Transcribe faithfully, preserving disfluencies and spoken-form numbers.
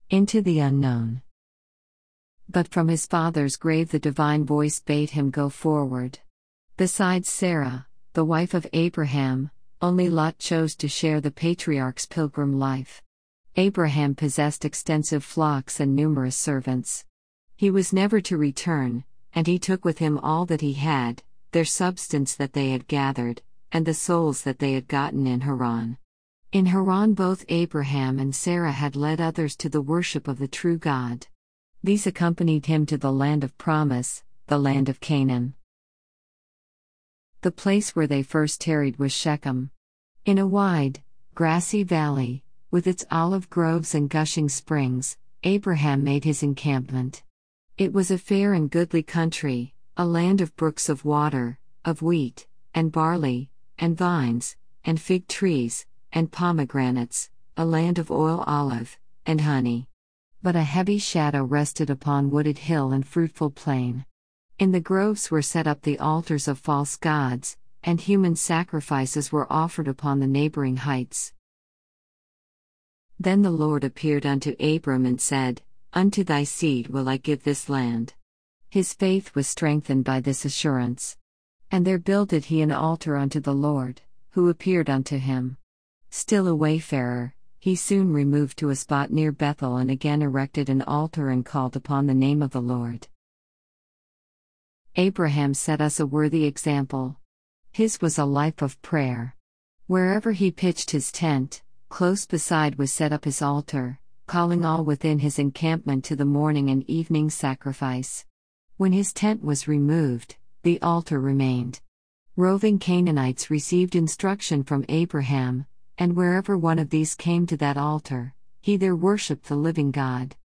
Into the unknown. But from his father's grave the divine voice bade him go forward. Besides Sarah, the wife of Abraham, only Lot chose to share the patriarch's pilgrim life. Abraham possessed extensive flocks and numerous servants. He was never to return, and he took with him all that he had, their substance that they had gathered, and the souls that they had gotten in Haran. In Haran both Abraham and Sarah had led others to the worship of the true God. These accompanied him to the land of promise, the land of Canaan. The place where they first tarried was Shechem. In a wide, grassy valley, with its olive groves and gushing springs, Abraham made his encampment. It was a fair and goodly country, a land of brooks of water, of wheat, and barley, and vines, and fig trees, and pomegranates, a land of oil olive, and honey. But a heavy shadow rested upon wooded hill and fruitful plain. In the groves were set up the altars of false gods, and human sacrifices were offered upon the neighboring heights. Then the Lord appeared unto Abram and said, Unto thy seed will I give this land. His faith was strengthened by this assurance. And there builded he an altar unto the Lord, who appeared unto him. Still a wayfarer, he soon removed to a spot near Bethel and again erected an altar and called upon the name of the Lord. Abraham set us a worthy example. His was a life of prayer. Wherever he pitched his tent, close beside was set up his altar, calling all within his encampment to the morning and evening sacrifice. When his tent was removed, the altar remained. Roving Canaanites received instruction from Abraham, and wherever one of these came to that altar, he there worshipped the living God.